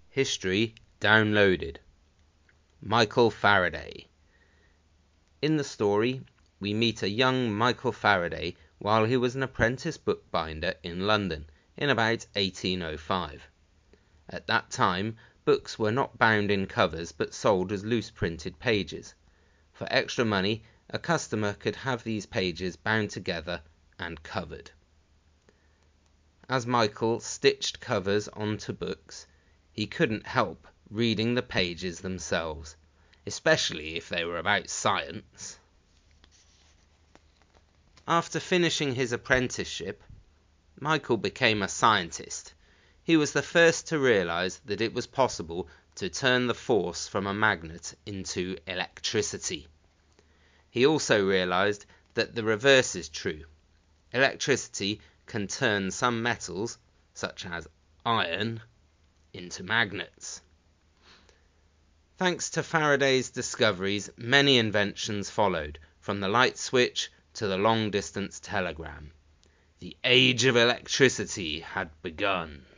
History downloaded. Michael Faraday. In the story, we meet a young Michael Faraday while he was an apprentice bookbinder in London in about 1805. At that time, books were not bound in covers but sold as loose printed pages. For extra money, a customer could have these pages bound together and covered. As Michael stitched covers onto books, he couldn't help reading the pages themselves, especially if they were about science. After finishing his apprenticeship, Michael became a scientist. He was the first to realize that it was possible to turn the force from a magnet into electricity. He also realized that the reverse is true. Electricity can turn some metals, such as iron, into magnets. Thanks to Faraday's discoveries, many inventions followed, from the light switch to the long-distance telegram. The age of electricity had begun.